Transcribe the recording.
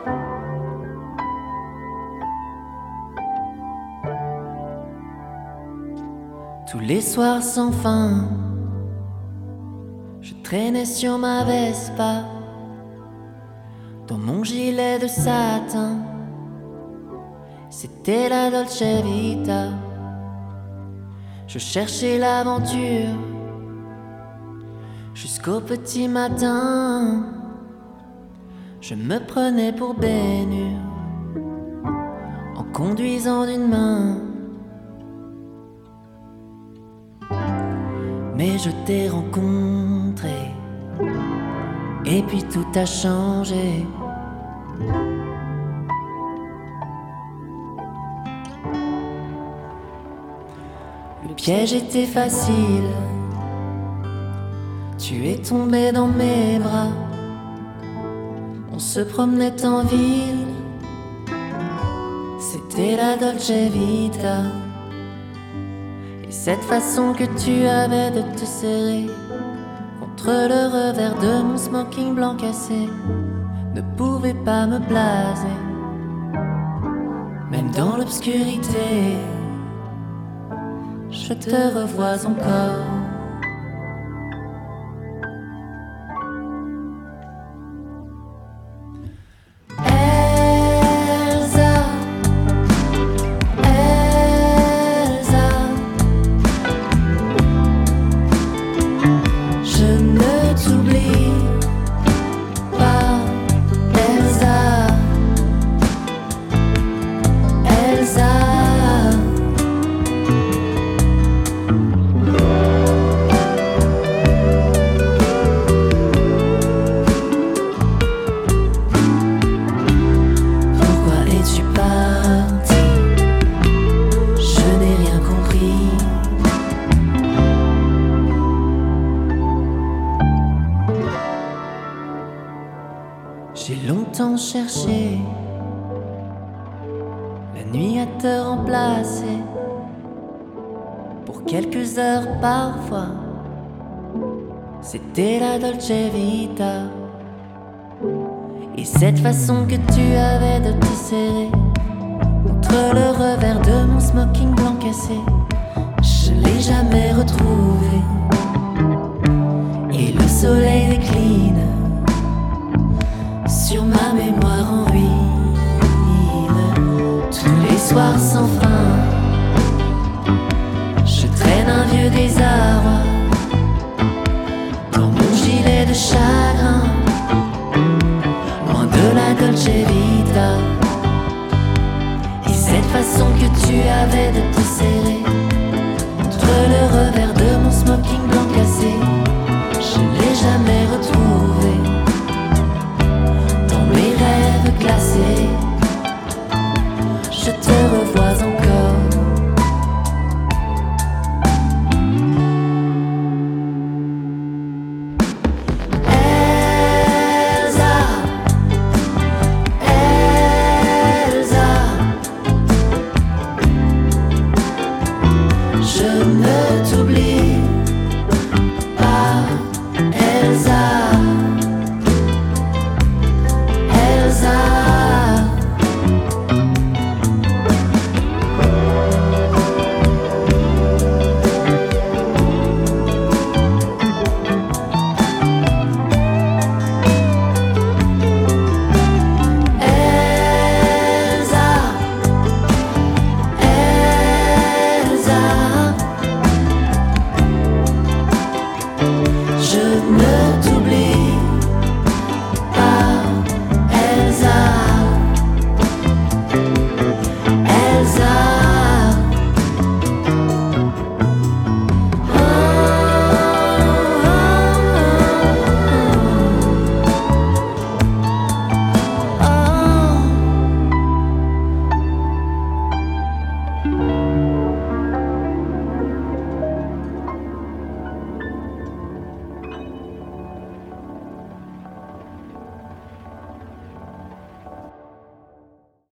Tous les soirs sans fin, je traînais sur ma Vespa, dans mon gilet de satin. C'était la Dolce Vita. Je cherchais l'aventure jusqu'au petit matin. Je me prenais pour Ben-Hur en conduisant d'une main. Mais je t'ai rencontré et puis tout a changé. Le piège était facile, tu es tombé dans mes bras. On se promenait en ville, c'était la Dolce Vita. Et cette façon que tu avais de te serrer contre le revers de mon smoking blanc cassé ne pouvait pas me blaser. Même dans l'obscurité, je te revois encore. J'ai longtemps cherché la nuit à te remplacer pour quelques heures parfois. C'était la Dolce Vita. Et cette façon que tu avais de te serrer contre le revers de mon smoking blanc cassé, je l'ai jamais retrouvé. Et le soleil décline